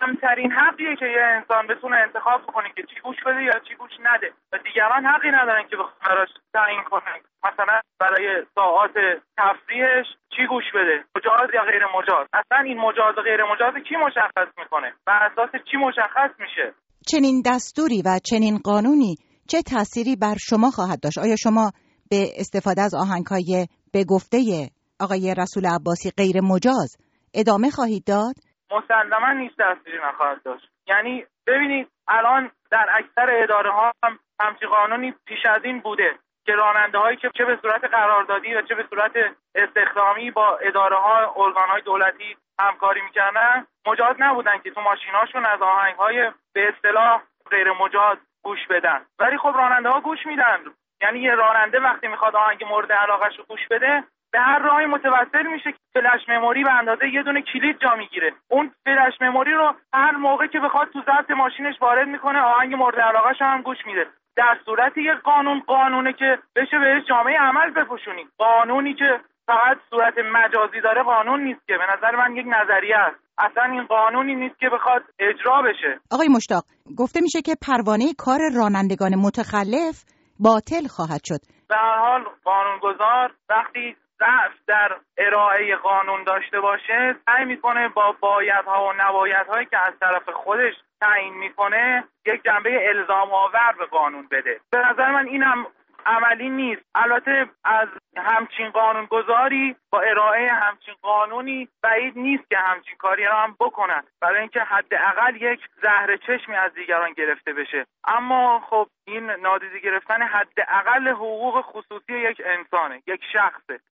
کمترین حقیه که یه انسان بتونه انتخاب کنه که چی گوش بده یا چی گوش نده و دیگران حقی ندارن که بخواد براش تعیین کنن مثلا برای ساعات تفریحش چی گوش بده، مجاز یا غیر مجاز. اصلا این مجاز و غیر مجاز کی مشخص میکنه؟ بر اساس چی مشخص میشه؟ چنین دستوری و چنین قانونی چه تأثیری بر شما خواهد داشت؟ آیا شما به استفاده از آهنگ‌های به گفته آقای رسول عباسی غیر مجاز ادامه خواهید داد؟ مسلماً نیست تأثیری نخواهد داشت. یعنی ببینید الان در اکثر اداره‌ها هم همچین قانونی پیش از این بوده که راننده‌هایی که چه به صورت قراردادی و چه به صورت استخدامی با اداره‌ها، ارگان‌های دولتی همکاری می‌کردن، مجاز نبودن که تو ماشین‌هاشون از آهنگ‌های به اصطلاح غیر مجاز گوش بدن. ولی خب راننده‌ها گوش میدن. یعنی یه راننده وقتی میخواد آهنگ مورد علاقه‌ش رو گوش بده، به هر راهی متوسل میشه که فلش مموری به اندازه یه دونه کلید جا میگیره. اون فلش مموری رو هر موقع که بخواد تو ضبط ماشینش وارد میکنه، آهنگ مورد علاقه‌ش هم گوش میده. در صورتی یه قانونه که بشه بهش جامعه عمل بپوشونیم. قانونی که فقط صورت مجازی داره قانون نیست که، به نظر من یک نظریه است. اصلا این قانونی نیست که بخواد اجرا بشه. آقای مشتاق، گفته میشه که پروانه کار رانندگان متخلف باطل خواهد شد. به هر حال قانونگذار وقتی ضعف در ارائه قانون داشته باشه، سعی میکنه با بایدها و نبایدهایی که از طرف خودش تعیین میکنه یک جنبه الزام آور به قانون بده. به نظر من اینم عملی نیست. البته از همچین قانونگذاری با ارائه همچین قانونی بعید نیست که همچین کاری را هم بکنن، برای اینکه حداقل یک زهر چشمی از دیگران گرفته بشه. اما خب این نادیده گرفتن حداقل حقوق خصوصی یک انسانه، یک شخصه.